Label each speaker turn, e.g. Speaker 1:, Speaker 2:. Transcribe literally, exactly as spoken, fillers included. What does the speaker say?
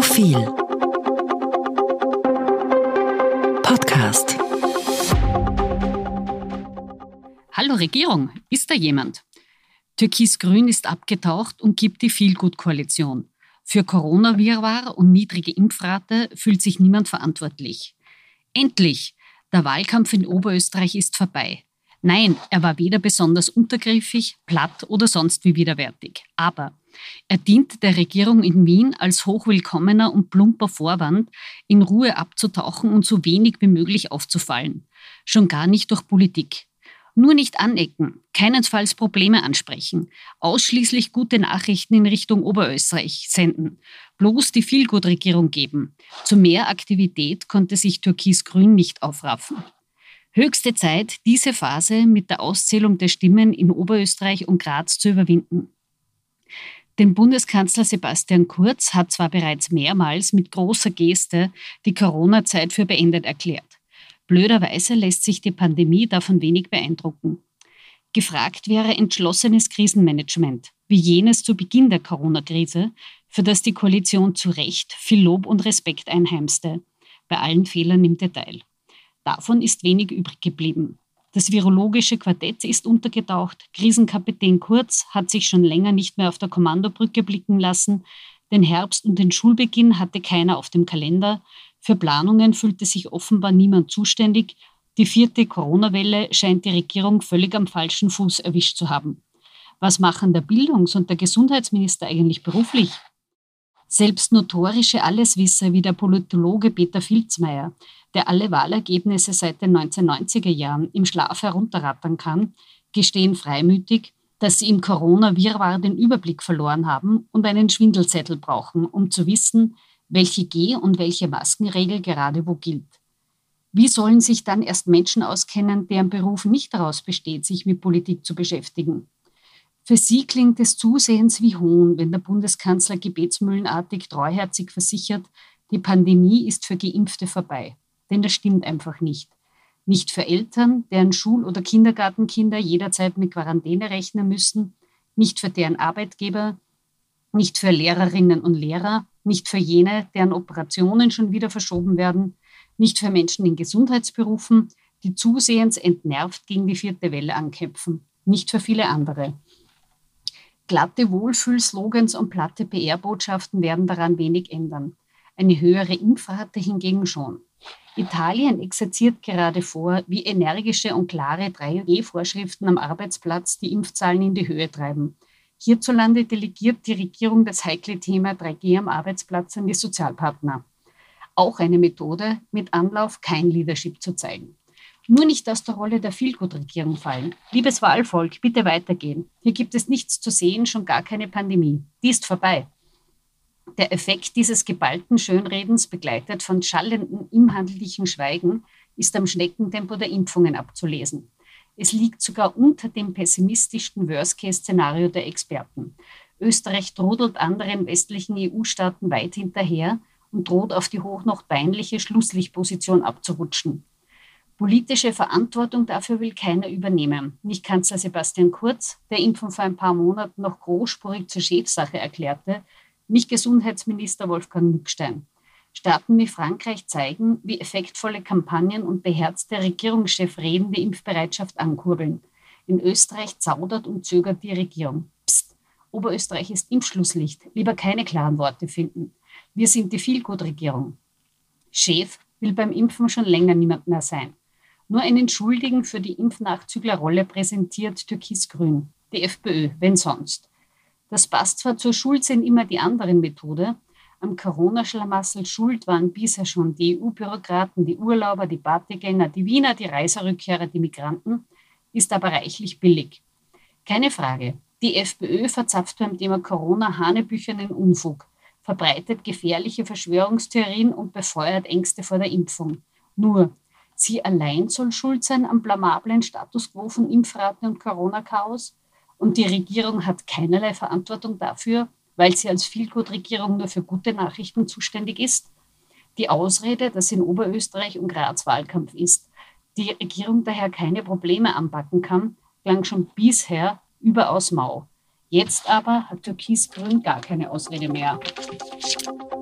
Speaker 1: Profil Podcast.
Speaker 2: Hallo Regierung, ist da jemand? Türkis-Grün ist abgetaucht und gibt die Feel-Good-Koalition. Für Corona-Wirrwarr und niedrige Impfrate fühlt sich niemand verantwortlich. Endlich! Der Wahlkampf in Oberösterreich ist vorbei. Nein, er war weder besonders untergriffig, platt oder sonst wie widerwärtig. Aber er diente der Regierung in Wien als hochwillkommener und plumper Vorwand, in Ruhe abzutauchen und so wenig wie möglich aufzufallen. Schon gar nicht durch Politik. Nur nicht anecken, keinesfalls Probleme ansprechen, ausschließlich gute Nachrichten in Richtung Oberösterreich senden, bloß die Feel-Good-Regierung geben. Zu mehr Aktivität konnte sich Türkis-Grün nicht aufraffen. Höchste Zeit, diese Phase mit der Auszählung der Stimmen in Oberösterreich und Graz zu überwinden. Denn Bundeskanzler Sebastian Kurz hat zwar bereits mehrmals mit großer Geste die Corona-Zeit für beendet erklärt. Blöderweise lässt sich die Pandemie davon wenig beeindrucken. Gefragt wäre entschlossenes Krisenmanagement, wie jenes zu Beginn der Corona-Krise, für das die Koalition zu Recht viel Lob und Respekt einheimste, bei allen Fehlern im Detail. Davon ist wenig übrig geblieben. Das virologische Quartett ist untergetaucht, Krisenkapitän Kurz hat sich schon länger nicht mehr auf der Kommandobrücke blicken lassen, den Herbst und den Schulbeginn hatte keiner auf dem Kalender, für Planungen fühlte sich offenbar niemand zuständig, die vierte Corona-Welle scheint die Regierung völlig am falschen Fuß erwischt zu haben. Was machen der Bildungs- und der Gesundheitsminister eigentlich beruflich? Selbst notorische Alleswisser wie der Politologe Peter Filzmeier, der alle Wahlergebnisse seit den neunzehnhundertneunziger Jahren im Schlaf herunterrattern kann, gestehen freimütig, dass sie im Corona-Wirrwarr den Überblick verloren haben und einen Schwindelzettel brauchen, um zu wissen, welche Geh- und welche Maskenregel gerade wo gilt. Wie sollen sich dann erst Menschen auskennen, deren Beruf nicht daraus besteht, sich mit Politik zu beschäftigen? Für sie klingt es zusehends wie Hohn, wenn der Bundeskanzler gebetsmühlenartig treuherzig versichert, die Pandemie ist für Geimpfte vorbei. Denn das stimmt einfach nicht. Nicht für Eltern, deren Schul- oder Kindergartenkinder jederzeit mit Quarantäne rechnen müssen, nicht für deren Arbeitgeber, nicht für Lehrerinnen und Lehrer, nicht für jene, deren Operationen schon wieder verschoben werden, nicht für Menschen in Gesundheitsberufen, die zusehends entnervt gegen die vierte Welle ankämpfen, nicht für viele andere. Glatte Wohlfühlslogans und platte P R-Botschaften werden daran wenig ändern. Eine höhere Impfrate hingegen schon. Italien exerziert gerade vor, wie energische und klare drei G-Vorschriften am Arbeitsplatz die Impfzahlen in die Höhe treiben. Hierzulande delegiert die Regierung das heikle Thema drei G am Arbeitsplatz an die Sozialpartner. Auch eine Methode, mit Anlauf kein Leadership zu zeigen. Nur nicht aus der Rolle der Feel-Good-Regierung fallen. Liebes Wahlvolk, bitte weitergehen. Hier gibt es nichts zu sehen, schon gar keine Pandemie. Die ist vorbei. Der Effekt dieses geballten Schönredens, begleitet von schallendem inhaltlichen Schweigen, ist am Schneckentempo der Impfungen abzulesen. Es liegt sogar unter dem pessimistischsten Worst-Case-Szenario der Experten. Österreich trudelt anderen westlichen E U-Staaten weit hinterher und droht auf die hoch noch peinliche Schlusslichtposition abzurutschen. Politische Verantwortung dafür will keiner übernehmen. Nicht Kanzler Sebastian Kurz, der Impfen vor ein paar Monaten noch großspurig zur Chefsache erklärte, nicht Gesundheitsminister Wolfgang Mückstein. Staaten wie Frankreich zeigen, wie effektvolle Kampagnen und beherzte Regierungschefreden die Impfbereitschaft ankurbeln. In Österreich zaudert und zögert die Regierung. Psst, Oberösterreich ist Impfschlusslicht. Lieber keine klaren Worte finden. Wir sind die Feel-Good-Regierung. Chef will beim Impfen schon länger niemand mehr sein. Nur einen Schuldigen für die Impfnachzüglerrolle präsentiert Türkis-Grün, die FPÖ, wenn sonst. Das passt zwar zur Schuld sind immer die anderen Methode. Am Corona-Schlamassel schuld waren bisher schon die E U-Bürokraten, die Urlauber, die Partygänger, die Wiener, die Reiserückkehrer, die Migranten, ist aber reichlich billig. Keine Frage, die FPÖ verzapft beim Thema Corona hanebüchernen Unfug, verbreitet gefährliche Verschwörungstheorien und befeuert Ängste vor der Impfung. Nur, sie allein soll schuld sein am blamablen Status quo von Impfraten und Corona-Chaos? Und die Regierung hat keinerlei Verantwortung dafür, weil sie als Feel-Good-Regierung nur für gute Nachrichten zuständig ist. Die Ausrede, dass in Oberösterreich und Graz Wahlkampf ist, die Regierung daher keine Probleme anpacken kann, klang schon bisher überaus mau. Jetzt aber hat Türkis-Grün gar keine Ausrede mehr.